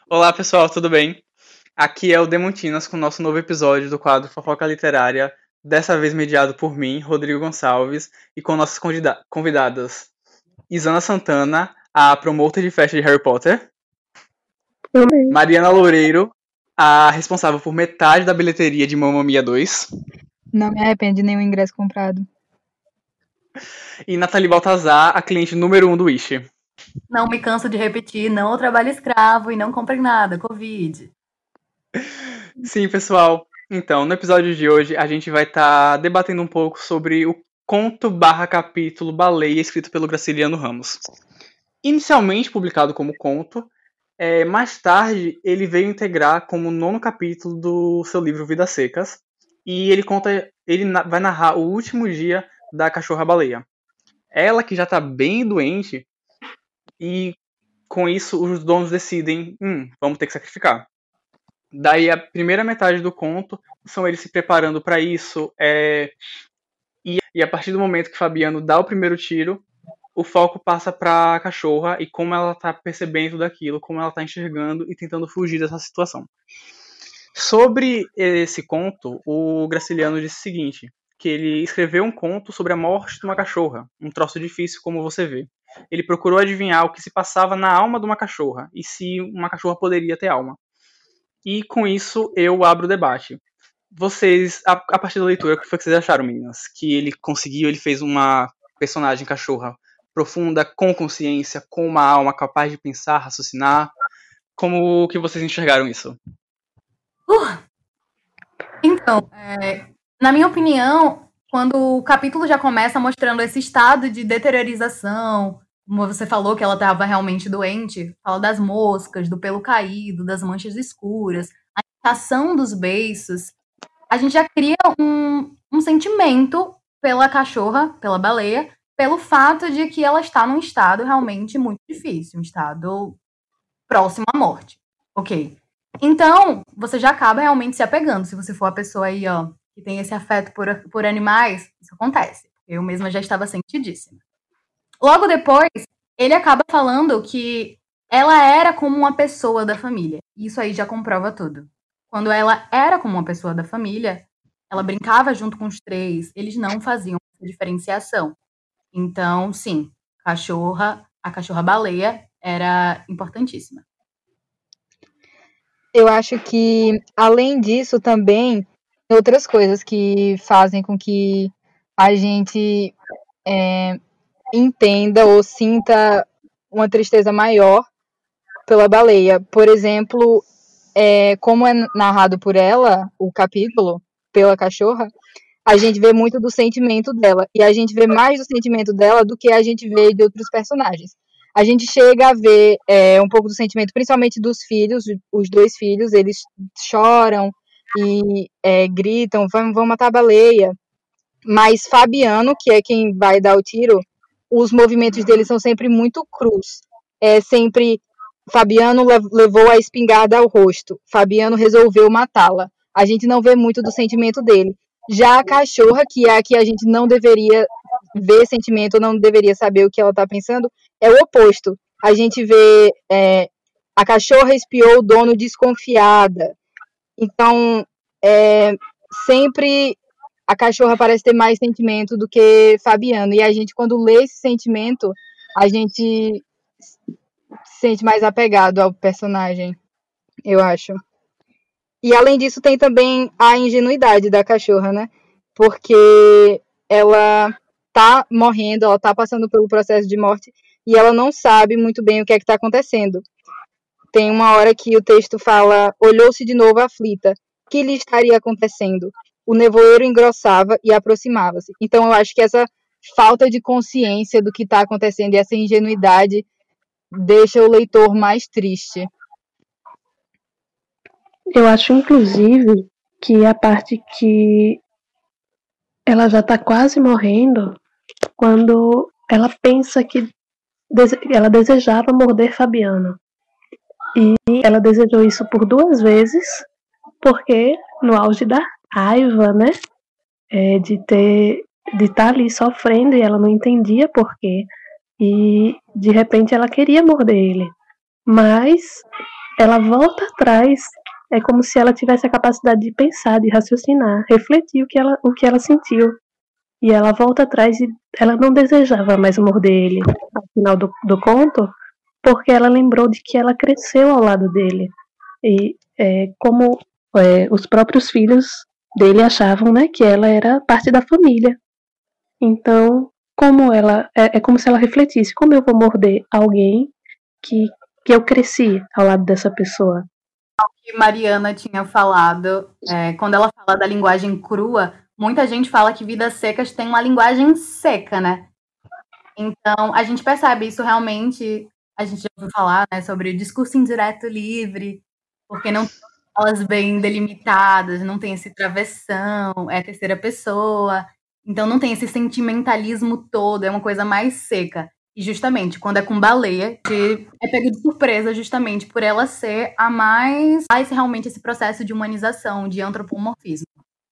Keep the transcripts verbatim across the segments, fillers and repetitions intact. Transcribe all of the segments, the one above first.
Olá pessoal, tudo bem? Aqui é o Demontinas com o nosso novo episódio do quadro Fofoca Literária, dessa vez mediado por mim, Rodrigo Gonçalves, e com nossas convida- convidadas Isana Santana, a promotor de festa de Harry Potter, Mariana Loureiro, a responsável por metade da bilheteria de Mamma Mia dois, Não me arrependo de nenhum ingresso comprado. e Nathalie Baltazar, a cliente número um do Wish. Não me canso de repetir, não trabalhe escravo e não comprem nada, Covid. Sim, pessoal. Então, no episódio de hoje, a gente vai estar tá debatendo um pouco sobre o conto barra capítulo Baleia, escrito pelo Graciliano Ramos. Inicialmente publicado como conto, é, mais tarde ele veio integrar como nono capítulo do seu livro Vidas Secas, e ele conta, ele na, vai narrar o último dia da cachorra-baleia. Ela que já está bem doente, e com isso os donos decidem, hum, vamos ter que sacrificar. Daí a primeira metade do conto são eles se preparando para isso, é, e, e a partir do momento que Fabiano dá o primeiro tiro, o foco passa para a cachorra e como ela está percebendo daquilo, como ela está enxergando e tentando fugir dessa situação. Sobre esse conto, o Graciliano disse o seguinte, que ele escreveu um conto sobre a morte de uma cachorra, um troço difícil como você vê. Ele procurou adivinhar o que se passava na alma de uma cachorra e se uma cachorra poderia ter alma. E com isso eu abro o debate. Vocês, a, a partir da leitura, o que foi que vocês acharam, meninas? Que ele conseguiu, ele fez uma personagem cachorra profunda, com consciência, com uma alma capaz de pensar, raciocinar. Como que vocês enxergaram isso? Uh! Então, é, na minha opinião, quando o capítulo já começa mostrando esse estado de deteriorização, como você falou que ela estava realmente doente, fala das moscas, do pelo caído, das manchas escuras, a irritação dos beiços, a gente já cria um, um sentimento pela cachorra, pela baleia, pelo fato de que ela está num estado realmente muito difícil, um estado próximo à morte. Ok. Então, você já acaba realmente se apegando. Se você for a pessoa aí, ó, que tem esse afeto por, por animais, isso acontece. Eu mesma já estava sentidíssima. Logo depois, ele acaba falando que ela era como uma pessoa da família. Isso aí já comprova tudo. Quando ela era como uma pessoa da família, ela brincava junto com os três, eles não faziam essa diferenciação. Então, sim, cachorra, a cachorra-baleia era importantíssima. Eu acho que, além disso, também tem outras coisas que fazem com que a gente é, entenda ou sinta uma tristeza maior pela baleia. Por exemplo, é, como é narrado por ela, o capítulo, pela cachorra, a gente vê muito do sentimento dela. E a gente vê mais do sentimento dela do que a gente vê de outros personagens. A gente chega a ver é, um pouco do sentimento, principalmente dos filhos, os dois filhos, eles choram e é, gritam, vamos, vamos matar a baleia. Mas Fabiano, que é quem vai dar o tiro, os movimentos dele são sempre muito crus. É sempre, Fabiano levou a espingarda ao rosto, Fabiano resolveu matá-la. A gente não vê muito do sentimento dele. Já a cachorra, que é a que a gente não deveria ver sentimento, não deveria saber o que ela está pensando, é o oposto. A gente vê é, a cachorra espiou o dono desconfiada. Então, é, sempre a cachorra parece ter mais sentimento do que Fabiano. E a gente, quando lê esse sentimento, a gente se sente mais apegado ao personagem, eu acho. E além disso, tem também a ingenuidade da cachorra, né? Porque ela tá morrendo, ela tá passando pelo processo de morte e ela não sabe muito bem o que é que tá acontecendo. Tem uma hora que o texto fala, olhou-se de novo aflita. O que lhe estaria acontecendo? O nevoeiro engrossava e aproximava-se. Então eu acho que essa falta de consciência do que está acontecendo e essa ingenuidade deixa o leitor mais triste. Eu acho, inclusive, que a parte que ela já está quase morrendo, quando ela pensa que dese... ela desejava morder Fabiano. E ela desejou isso por duas vezes, porque no auge da raiva, né, é, de ter, de estar ali sofrendo e ela não entendia por quê. E de repente ela queria morder ele. Mas ela volta atrás, é como se ela tivesse a capacidade de pensar, de raciocinar, refletir o que ela, o que ela sentiu. E ela volta atrás e ela não desejava mais morder ele ao final do, do conto, porque ela lembrou de que ela cresceu ao lado dele. E é, como é, os próprios filhos dele achavam, né, que ela era parte da família. Então, como ela é, é como se ela refletisse, como eu vou morder alguém que, que eu cresci ao lado dessa pessoa. Que Mariana tinha falado, é, quando ela fala da linguagem crua, muita gente fala que Vidas Secas tem uma linguagem seca, né? Então, a gente percebe isso realmente, a gente já ouviu falar, né, sobre discurso indireto livre, porque não tem falas bem delimitadas, não tem esse travessão, é terceira pessoa, então não tem esse sentimentalismo todo, é uma coisa mais seca. E justamente, quando é com Baleia, que é pego de surpresa justamente por ela ser a mais... faz realmente esse processo de humanização, de antropomorfismo.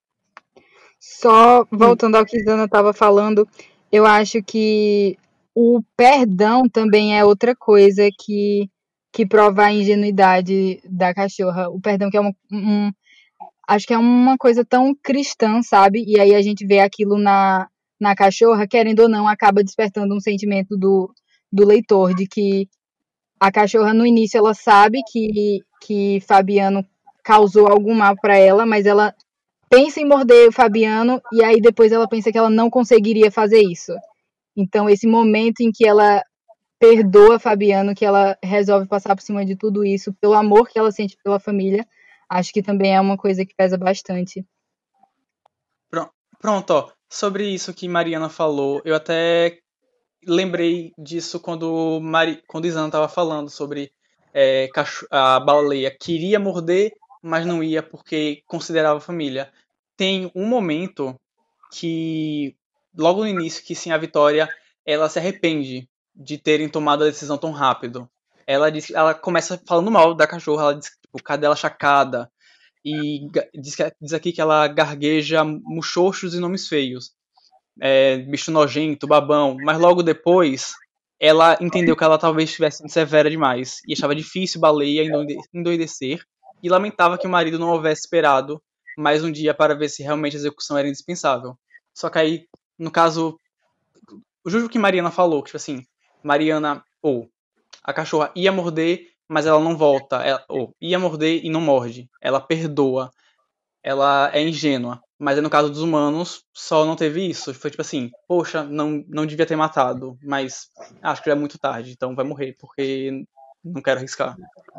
Só voltando ao que a Zana estava falando, eu acho que o perdão também é outra coisa que, que prova a ingenuidade da cachorra. O perdão que é um, um... acho que é uma coisa tão cristã, sabe? E aí a gente vê aquilo na... na cachorra, querendo ou não, acaba despertando um sentimento do, do leitor, de que a cachorra, no início, ela sabe que, que Fabiano causou algum mal para ela, mas ela pensa em morder o Fabiano, e aí depois ela pensa que ela não conseguiria fazer isso. Então, esse momento em que ela perdoa Fabiano, que ela resolve passar por cima de tudo isso, pelo amor que ela sente pela família, acho que também é uma coisa que pesa bastante. Pronto, ó. Sobre isso que Mariana falou, eu até lembrei disso quando, Mari... quando Isana estava falando sobre é, a baleia queria morder, mas não ia porque considerava família. Tem um momento que, logo no início, que sim, a Vitória, ela se arrepende de terem tomado a decisão tão rápido. Ela diz, ela começa falando mal da cachorra, ela diz, tipo, cadê ela chacada? E diz, diz aqui que ela gargueja muxoxos e nomes feios. É, bicho nojento, babão. Mas logo depois, ela entendeu que ela talvez estivesse sendo severa demais. E achava difícil Baleia endoidecer. E lamentava que o marido não houvesse esperado mais um dia para ver se realmente a execução era indispensável. Só que aí, no caso, o justo que Mariana falou, que tipo assim, Mariana, ou a cachorra ia morder, mas ela não volta, ela, ou ia morder e não morde, ela perdoa, ela é ingênua, mas no caso dos humanos só não teve isso, foi tipo assim, poxa, não, não devia ter matado, mas acho que já é muito tarde, então vai morrer, porque não quero arriscar.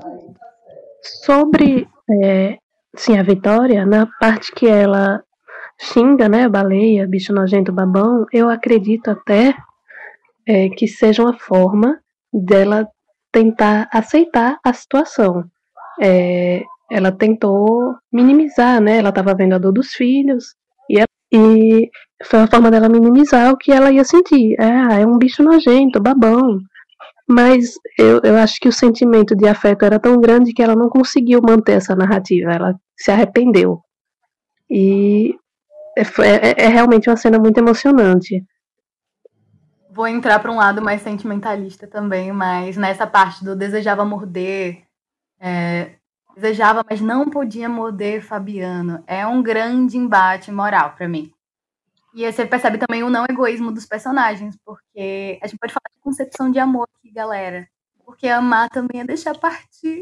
Sobre é, sim, a Vitória, na parte que ela xinga, né, baleia, bicho nojento, babão, eu acredito até é, que seja uma forma dela tentar aceitar a situação. É, ela tentou minimizar, né? Ela estava vendo a dor dos filhos e, ela, e foi uma forma dela minimizar o que ela ia sentir. Ah, é um bicho nojento, babão. Mas eu, eu acho que o sentimento de afeto era tão grande que ela não conseguiu manter essa narrativa. Ela se arrependeu. E é, é, é realmente uma cena muito emocionante. Vou entrar para um lado mais sentimentalista também, mas nessa parte do desejava morder, é, desejava, mas não podia morder Fabiano, é um grande embate moral para mim. E aí você percebe também o não egoísmo dos personagens, porque a gente pode falar de concepção de amor aqui, galera, porque amar também é deixar partir.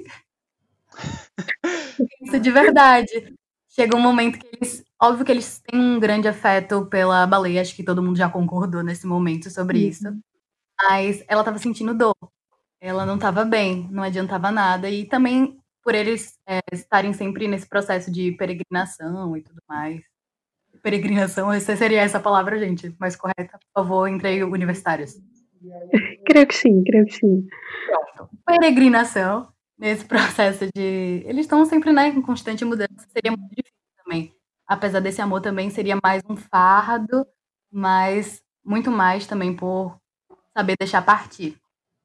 Isso de verdade. Chega um momento que eles... Óbvio que eles têm um grande afeto pela baleia, acho que todo mundo já concordou nesse momento sobre uhum. isso. Mas ela tava sentindo dor. Ela não tava bem, não adiantava nada. E também por eles é, estarem sempre nesse processo de peregrinação e tudo mais. Peregrinação, essa seria essa palavra, gente, mais correta? Por favor, entre aí, universitários. Creio que sim, creio que sim. Pronto. Peregrinação, nesse processo de... Eles estão sempre, né, em constante mudança. Seria muito difícil também. Apesar desse amor também seria mais um fardo, mas muito mais também por saber deixar partir.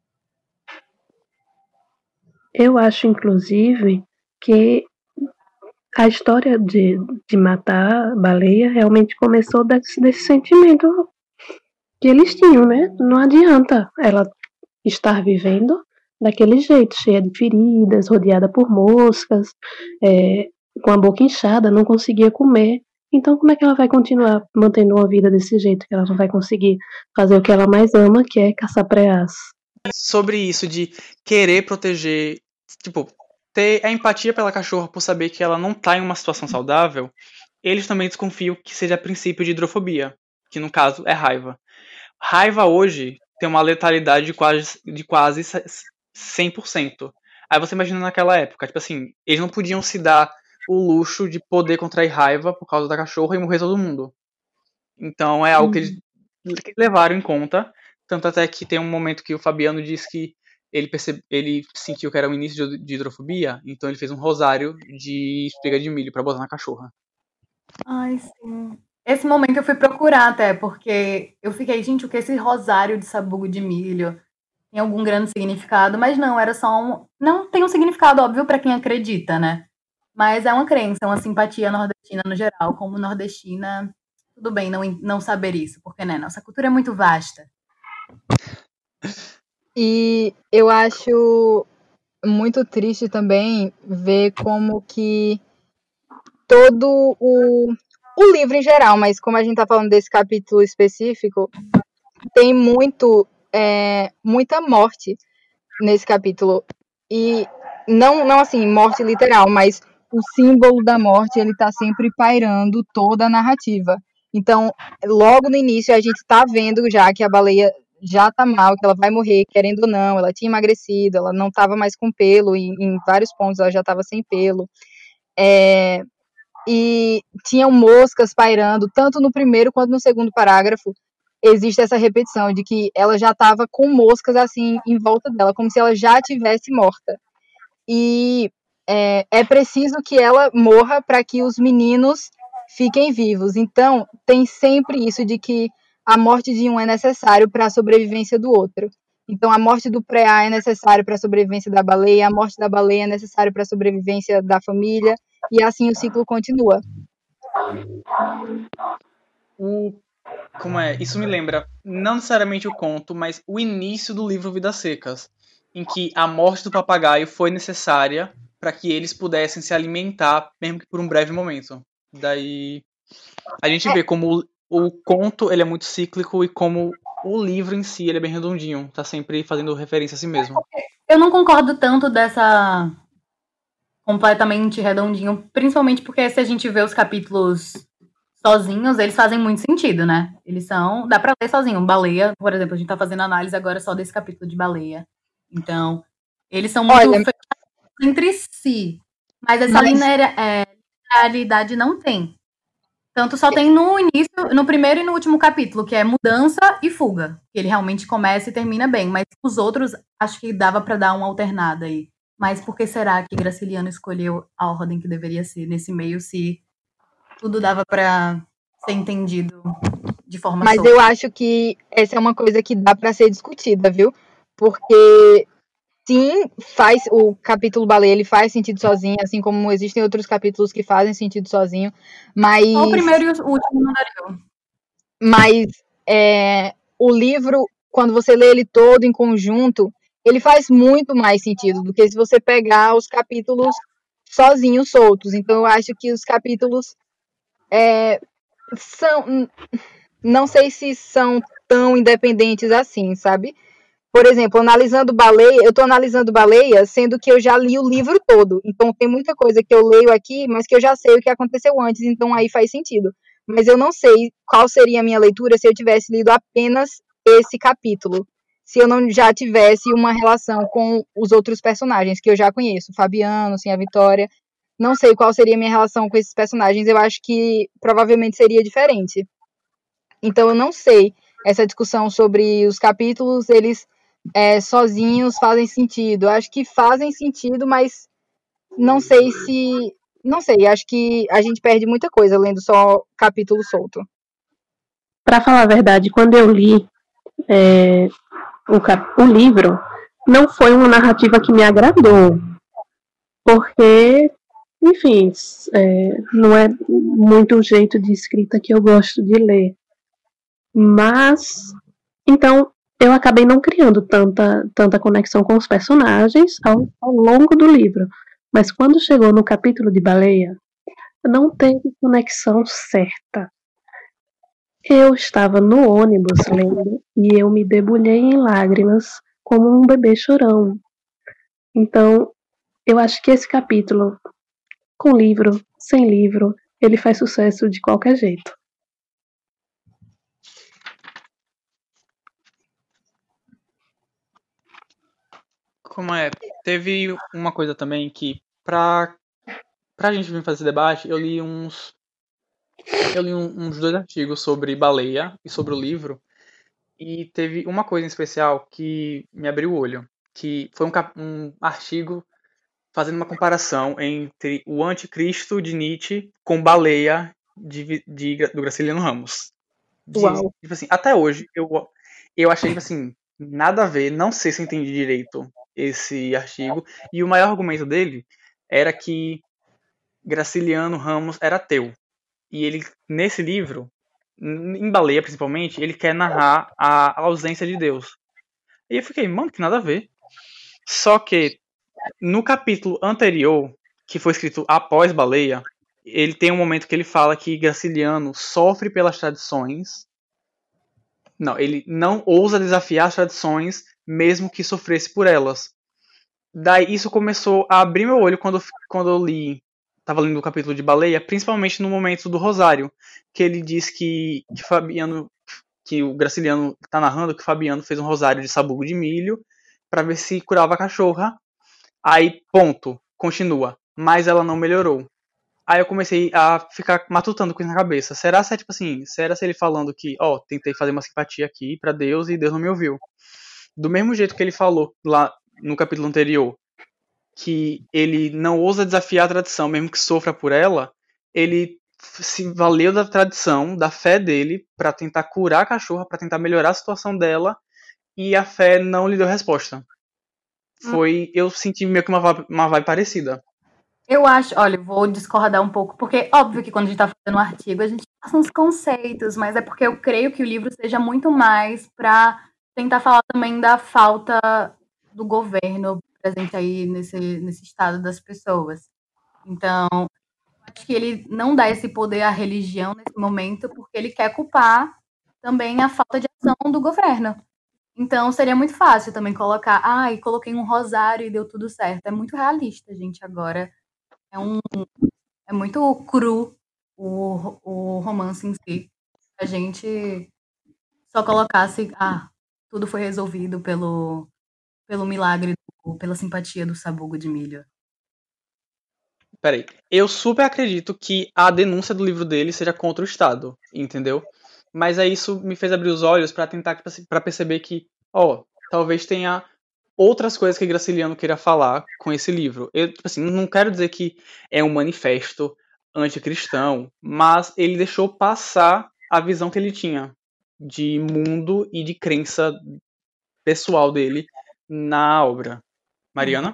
Eu acho, inclusive, que a história de, de matar a baleia realmente começou desse, desse sentimento que eles tinham, né? Não adianta ela estar vivendo daquele jeito, cheia de feridas, rodeada por moscas, é, com a boca inchada, não conseguia comer. Então como é que ela vai continuar mantendo uma vida desse jeito, que ela não vai conseguir fazer o que ela mais ama, que é caçar preás? Sobre isso de querer proteger, tipo, ter a empatia pela cachorra por saber que ela não tá em uma situação saudável, eles também desconfiam que seja princípio de hidrofobia, que no caso é raiva. Raiva hoje tem uma letalidade de quase, de quase cem por cento. Aí você imagina naquela época, tipo assim, eles não podiam se dar o luxo de poder contrair raiva por causa da cachorra e morrer todo mundo. Então é algo que eles que levaram em conta, tanto até que tem um momento que o Fabiano diz que ele, percebe, ele sentiu que era o início de, de hidrofobia, então ele fez um rosário de espiga de milho pra botar na cachorra. Ai, sim. Esse momento eu fui procurar até, porque eu fiquei, gente, o que é esse rosário de sabugo de milho? Tem algum grande significado? Mas não, era só um... Não tem um significado óbvio pra quem acredita, né? Mas é uma crença, uma simpatia nordestina no geral. Como nordestina, tudo bem não, não saber isso, porque, né, nossa cultura é muito vasta. E eu acho muito triste também ver como que todo o, o livro em geral, mas como a gente tá falando desse capítulo específico, tem muito, é, muita morte nesse capítulo. E não, não assim, morte literal, mas o símbolo da morte, ele tá sempre pairando toda a narrativa. Então, logo no início, a gente tá vendo já que a baleia já tá mal, que ela vai morrer, querendo ou não, ela tinha emagrecido, ela não tava mais com pelo, e em vários pontos ela já tava sem pelo. É, e tinham moscas pairando, tanto no primeiro quanto no segundo parágrafo, existe essa repetição de que ela já estava com moscas assim em volta dela, como se ela já tivesse morta. E é, é preciso que ela morra para que os meninos fiquem vivos. Então, tem sempre isso de que a morte de um é necessário para a sobrevivência do outro. Então, a morte do preá é necessário para a sobrevivência da baleia, a morte da baleia é necessário para a sobrevivência da família, e assim o ciclo continua. O, como é? Isso me lembra, não necessariamente o conto, mas o início do livro Vidas Secas, em que a morte do papagaio foi necessária para que eles pudessem se alimentar, mesmo que por um breve momento. Daí a gente vê como o, o conto ele é muito cíclico e como o livro em si ele é bem redondinho, tá sempre fazendo referência a si mesmo. Eu não concordo tanto dessa completamente redondinho, principalmente porque se a gente vê os capítulos sozinhos, eles fazem muito sentido, né? Eles são... Dá pra ler sozinho. Baleia, por exemplo, a gente tá fazendo análise agora só desse capítulo de baleia. Então, eles são muito Olha, entre si. Mas essa Mas- linear- é, linearidade não tem. Tanto só tem no início, no primeiro e no último capítulo, que é mudança e fuga. Que ele realmente começa e termina bem. Mas os outros, acho que dava pra dar uma alternada aí. Mas por que será que Graciliano escolheu a ordem que deveria ser nesse meio, se tudo dava pra ser entendido de forma Mas solta? eu acho que essa é uma coisa que dá para ser discutida, viu? Porque sim, faz o capítulo baleia, ele faz sentido sozinho, assim como existem outros capítulos que fazem sentido sozinho, mas Só o primeiro e o último não daria. mas é, o livro, quando você lê ele todo em conjunto, ele faz muito mais sentido do que se você pegar os capítulos sozinhos, soltos. Então eu acho que os capítulos é, são, não sei se são tão independentes assim, sabe? Por exemplo, analisando baleia, eu estou analisando baleia, sendo que eu já li o livro todo. Então tem muita coisa que eu leio aqui, mas que eu já sei o que aconteceu antes, então aí faz sentido. Mas eu não sei qual seria a minha leitura se eu tivesse lido apenas esse capítulo. Se eu não já tivesse uma relação com os outros personagens que eu já conheço, Fabiano, sim, a Vitória. Não sei qual seria a minha relação com esses personagens, eu acho que provavelmente seria diferente. Então eu não sei. Essa discussão sobre os capítulos, eles é, sozinhos fazem sentido. Eu acho que fazem sentido, mas não sei se. Não sei, acho que a gente perde muita coisa lendo só capítulo solto. Pra falar a verdade, quando eu li é, o, cap- o livro, não foi uma narrativa que me agradou. Porque, enfim, é, não é muito o jeito de escrita que eu gosto de ler. Mas, então, eu acabei não criando tanta, tanta conexão com os personagens ao, ao longo do livro. Mas quando chegou no capítulo de Baleia, não teve conexão certa. Eu estava no ônibus lendo e eu me debulhei em lágrimas como um bebê chorão. Então, eu acho que esse capítulo, com livro, sem livro, ele faz sucesso de qualquer jeito. Como é? Teve uma coisa também que, pra, pra gente vir fazer esse debate, eu li uns. Eu li um- uns dois artigos sobre baleia e sobre o livro. E teve uma coisa em especial que me abriu o olho. Que foi um, cap- um artigo fazendo uma comparação entre o Anticristo de Nietzsche com Baleia de, Vi- de Gra- do Graciliano Ramos. Diz, Uau. tipo assim, até hoje eu, eu achei, tipo assim, nada a ver, não sei se eu entendi direito esse artigo. E o maior argumento dele era que Graciliano Ramos era ateu. E ele, nesse livro, n- em Baleia principalmente, ele quer narrar a ausência de Deus. E eu fiquei, mano, que nada a ver. Só que no capítulo anterior, que foi escrito após Baleia, ele tem um momento que ele fala que Graciliano sofre pelas tradições. Não, ele não ousa desafiar as tradições, mesmo que sofresse por elas. Daí isso começou a abrir meu olho quando, eu- quando eu li, tava lendo o capítulo de Baleia, principalmente no momento do Rosário, que ele diz que, que Fabiano, que o Graciliano tá narrando que Fabiano fez um rosário de sabugo de milho para ver se curava a cachorra. Aí, ponto, continua. Mas ela não melhorou. Aí eu comecei a ficar matutando com isso na cabeça. Será se é tipo assim, será se ele falando que, ó, tentei fazer uma simpatia aqui pra Deus e Deus não me ouviu. Do mesmo jeito que ele falou lá no capítulo anterior, que ele não ousa desafiar a tradição, mesmo que sofra por ela, ele se valeu da tradição, da fé dele, pra tentar curar a cachorra, pra tentar melhorar a situação dela, e a fé não lhe deu resposta. Foi, eu senti meio que uma vibe, uma vibe parecida. Eu acho, olha, eu vou discordar um pouco, porque óbvio que quando a gente está fazendo um artigo, a gente passa uns conceitos, mas é porque eu creio que o livro seja muito mais para tentar falar também da falta do governo presente aí nesse, nesse estado das pessoas. Então, acho que ele não dá esse poder à religião nesse momento, porque ele quer culpar também a falta de ação do governo. Então, seria muito fácil também colocar, ai, ah, coloquei um rosário e deu tudo certo. É muito realista, gente, agora. É um é muito cru o, o romance em si. A gente só colocasse, ah, tudo foi resolvido pelo, pelo milagre, do, pela simpatia do sabugo de milho. Peraí, eu super acredito que a denúncia do livro dele seja contra o Estado, entendeu? Mas aí isso me fez abrir os olhos pra tentar, tipo assim, pra perceber que, ó, talvez tenha outras coisas que Graciliano queira falar com esse livro. Eu, tipo assim, não quero dizer que é um manifesto anticristão, mas ele deixou passar a visão que ele tinha de mundo e de crença pessoal dele na obra. Mariana?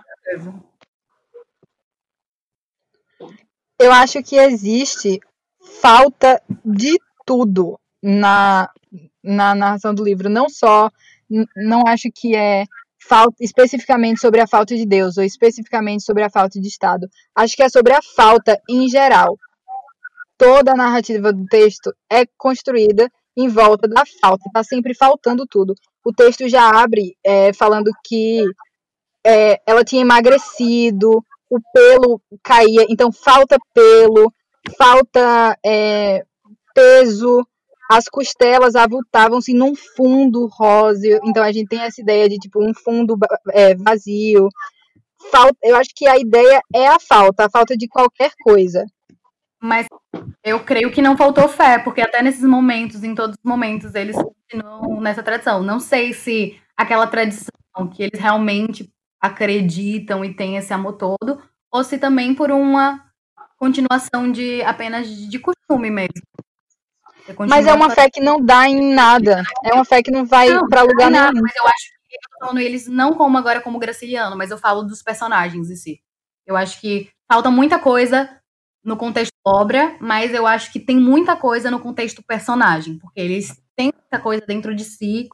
Eu acho que existe falta de tudo na, na narração do livro. Não só, n- não acho que é falta especificamente sobre a falta de Deus ou especificamente sobre a falta de Estado. Acho que é sobre a falta em geral. Toda a narrativa do texto é construída em volta da falta. Está sempre faltando tudo. O texto já abre é, falando que é, ela tinha emagrecido, o pelo caía, então falta pelo, falta é, peso, as costelas avultavam-se num fundo róseo, então a gente tem essa ideia de tipo um fundo é, vazio. Falta, eu acho que a ideia é a falta, a falta de qualquer coisa. Mas eu creio que não faltou fé, porque até nesses momentos, em todos os momentos, eles continuam nessa tradição. Não sei se aquela tradição que eles realmente acreditam e têm esse amor todo, ou se também por uma continuação de apenas de costume mesmo. Mas é uma fé que não dá em nada. É uma fé que não vai para lugar nada, nenhum. Mas eu acho que eu tô falando eles não como agora como Graciliano, mas eu falo dos personagens em si. Eu acho que falta muita coisa no contexto obra, mas eu acho que tem muita coisa no contexto personagem, porque eles têm muita coisa dentro de si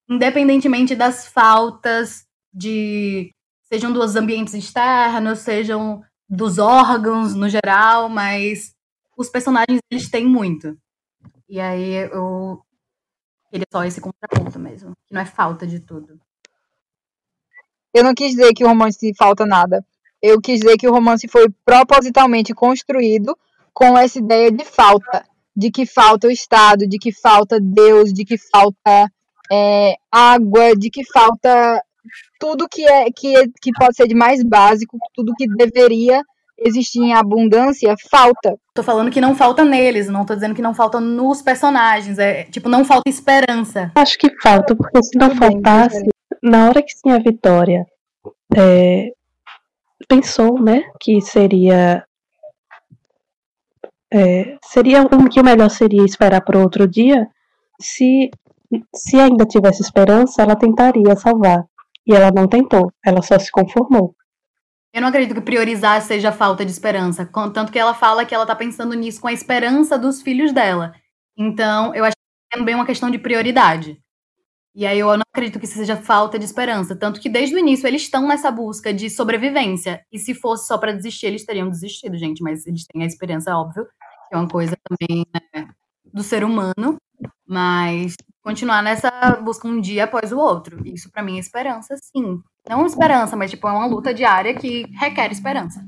independentemente das faltas de, sejam dos ambientes externos, sejam dos órgãos no geral, mas os personagens, eles têm muito. E aí eu queria só esse contraponto mesmo, que não é falta de tudo. Eu não quis dizer que o romance falta nada. Eu quis dizer que o romance foi propositalmente construído com essa ideia de falta. De que falta o Estado, de que falta Deus, de que falta é, água, de que falta tudo que, é, que, é, que pode ser de mais básico, tudo que deveria existir em abundância, falta. Tô falando que não falta neles, não tô dizendo que não falta nos personagens. É tipo, não falta esperança. Acho que falta, porque se não Tudo bem, faltasse, na hora que sim a Vitória é, pensou, né, que seria é, seria um, que o melhor seria esperar para outro dia. Se, se ainda tivesse esperança, ela tentaria salvar. E ela não tentou, ela só se conformou. Eu não acredito que priorizar seja falta de esperança. Tanto que ela fala que ela tá pensando nisso com a esperança dos filhos dela. Então, eu acho que é também uma questão de prioridade. E aí eu não acredito que seja falta de esperança. Tanto que desde o início eles estão nessa busca de sobrevivência. E se fosse só pra desistir, eles teriam desistido, gente. Mas eles têm a esperança, óbvio, que é uma coisa também, né, do ser humano. Mas continuar nessa busca um dia após o outro. Isso pra mim é esperança, sim. Não esperança, mas tipo, é uma luta diária que requer esperança.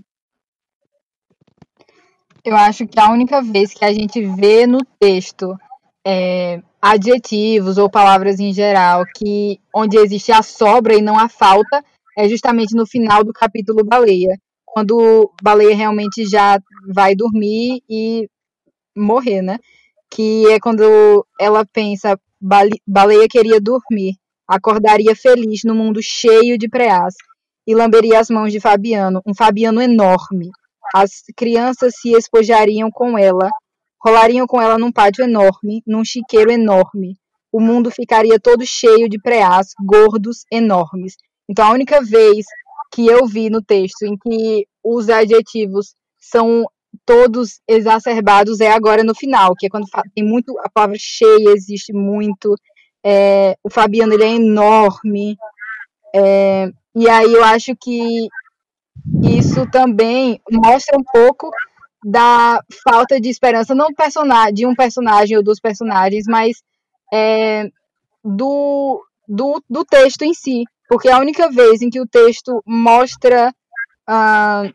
Eu acho que a única vez que a gente vê no texto é, adjetivos ou palavras em geral que onde existe a sobra e não a falta é justamente no final do capítulo Baleia, quando Baleia realmente já vai dormir e morrer, né? Que é quando ela pensa, Baleia queria dormir, acordaria feliz no mundo cheio de preás e lamberia as mãos de Fabiano, um Fabiano enorme. As crianças se espojariam com ela, rolariam com ela num pátio enorme, num chiqueiro enorme. O mundo ficaria todo cheio de preás, gordos, enormes. Então, a única vez que eu vi no texto em que os adjetivos são todos exacerbados é agora no final, que é quando tem muito, a palavra cheia existe muito, é, o Fabiano ele é enorme, é, e aí eu acho que isso também mostra um pouco da falta de esperança, não personagem, de um personagem ou dos personagens, mas é, do, do, do texto em si, porque a única vez em que o texto mostra uh,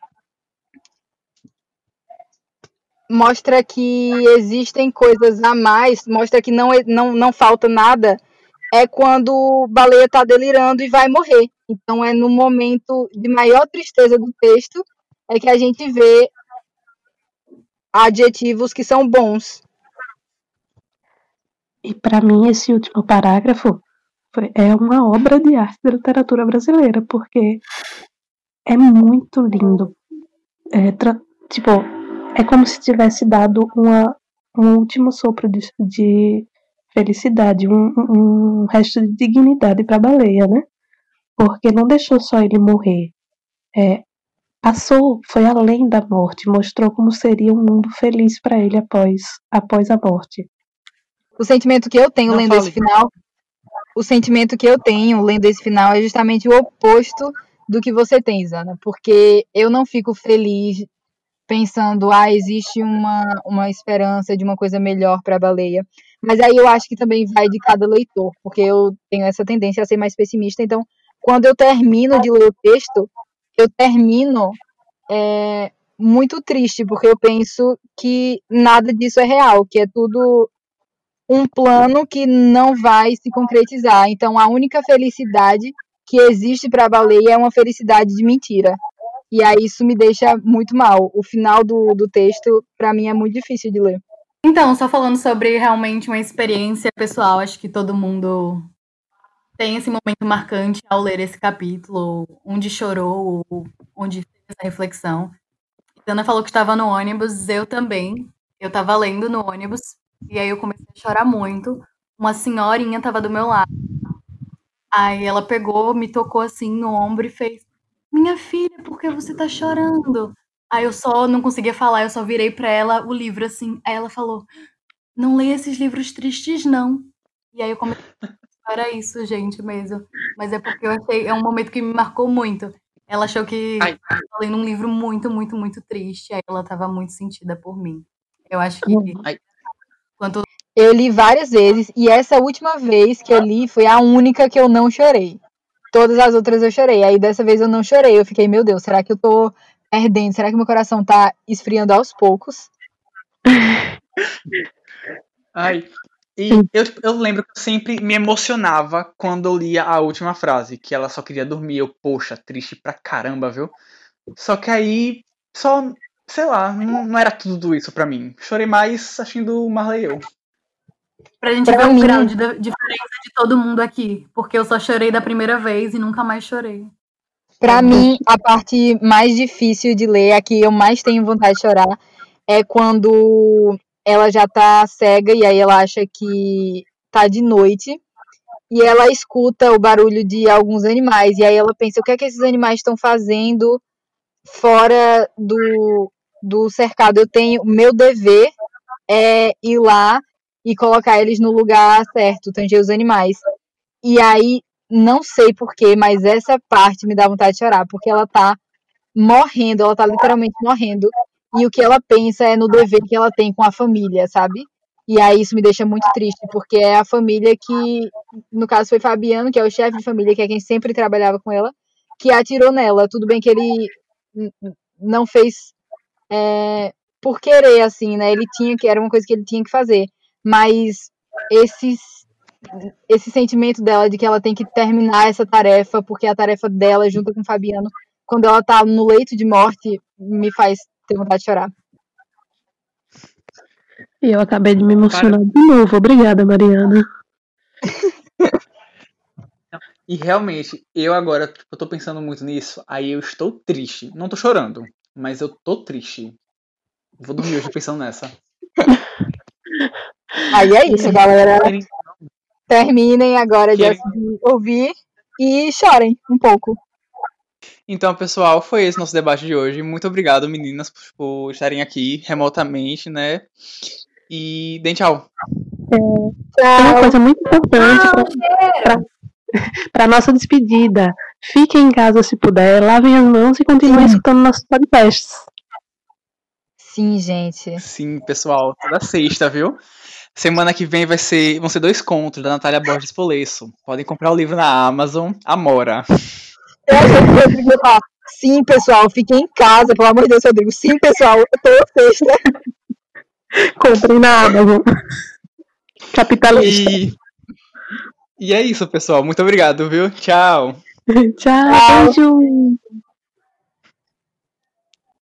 mostra que existem coisas a mais, mostra que não, não, não falta nada, é quando Baleia está delirando e vai morrer. Então é no momento de maior tristeza do texto é que a gente vê adjetivos que são bons. E para mim esse último parágrafo foi, é uma obra de arte da literatura brasileira, porque é muito lindo. É, tra, tipo, é como se tivesse dado uma, um último sopro de, de felicidade, um, um resto de dignidade para a Baleia, né? Porque não deixou só ele morrer. É, passou, foi além da morte, mostrou como seria um mundo feliz para ele após, após a morte. O sentimento que eu tenho Não lendo fale. esse final, o sentimento que eu tenho lendo esse final é justamente o oposto do que você tem, Zana, porque eu não fico feliz pensando, ah, existe uma, uma esperança de uma coisa melhor para a Baleia. Mas aí eu acho que também vai de cada leitor, porque eu tenho essa tendência a ser mais pessimista. Então, quando eu termino de ler o texto, eu termino é, muito triste, porque eu penso que nada disso é real, que é tudo um plano que não vai se concretizar. Então, a única felicidade que existe para a Baleia é uma felicidade de mentira. E aí isso me deixa muito mal. O final do, do texto, para mim, é muito difícil de ler. Então, só falando sobre realmente uma experiência pessoal, acho que todo mundo tem esse momento marcante ao ler esse capítulo, onde chorou, onde fez essa reflexão. A Ana falou que estava no ônibus, eu também. Eu estava lendo no ônibus, e aí eu comecei a chorar muito. Uma senhorinha estava do meu lado. Aí ela pegou, me tocou assim no ombro e fez: minha filha, por que você tá chorando? Aí eu só não conseguia falar, eu só virei pra ela o livro assim. Aí ela falou: não leia esses livros tristes, não. E aí eu comecei era isso, gente, mesmo. Mas é porque eu achei, é um momento que me marcou muito. Ela achou que Ai. eu tava lendo um livro muito, muito, muito triste, aí ela tava muito sentida por mim. Eu acho que Ai. quanto Eu li várias vezes e essa última vez que eu li foi a única que eu não chorei. Todas as outras eu chorei. Aí dessa vez eu não chorei. Eu fiquei, meu Deus, será que eu tô perdendo? Será que meu coração tá esfriando aos poucos? Ai. E eu, eu lembro que eu sempre me emocionava quando eu lia a última frase, que ela só queria dormir. Eu, poxa, triste pra caramba, viu? Só que aí, só, sei lá, não, não era tudo isso pra mim. Chorei mais assistindo Marley e eu. pra gente Pra ver o mim- grau de da- diferença de todo mundo aqui. Porque eu só chorei da primeira vez e nunca mais chorei. Pra mim, a parte mais difícil de ler, a que eu mais tenho vontade de chorar, é quando ela já tá cega e aí ela acha que tá de noite e ela escuta o barulho de alguns animais e aí ela pensa, o que é que esses animais estão fazendo fora do, do cercado? Eu tenho, meu dever é ir lá e colocar eles no lugar certo, tanger os animais. E aí, não sei porquê, mas essa parte me dá vontade de chorar, porque ela tá morrendo, ela tá literalmente morrendo, e o que ela pensa é no dever que ela tem com a família, sabe? E aí isso me deixa muito triste, porque é a família que, no caso foi Fabiano, que é o chefe de família, que é quem sempre trabalhava com ela, que atirou nela. Tudo bem que ele não fez é, por querer, assim, né? Ele tinha que, era uma coisa que ele tinha que fazer, mas esses esse sentimento dela de que ela tem que terminar essa tarefa, porque é a tarefa dela junto com o Fabiano, quando ela tá no leito de morte, me faz ter vontade de chorar. E eu acabei de me emocionar Para... de novo. Obrigada, Mariana. E realmente, eu agora, tipo, eu tô pensando muito nisso, aí eu estou triste. Não tô chorando, mas eu tô triste. Vou dormir hoje pensando nessa. Aí é isso, galera. Terminem agora de ouvir e chorem um pouco. Então, pessoal, foi esse nosso debate de hoje. Muito obrigado, meninas, por estarem aqui remotamente, né? E deem tchau. É, uma coisa muito importante para a nossa despedida. Fiquem em casa se puder, lavem as mãos e continuem Sim. escutando nossos podcasts. Sim, gente. Sim, pessoal, toda sexta, viu? Semana que vem vai ser, vão ser dois contos da Natália Borges Polesso. Podem comprar o livro na Amazon, Amora. Eu achei que o Rodrigo ia falar, sim, pessoal, fiquem em casa, pelo amor de Deus, Rodrigo. Sim, pessoal, toda sexta. Comprem na Amazon. Capitalista. E... e é isso, pessoal. Muito obrigado, viu? Tchau. Tchau. Tchau.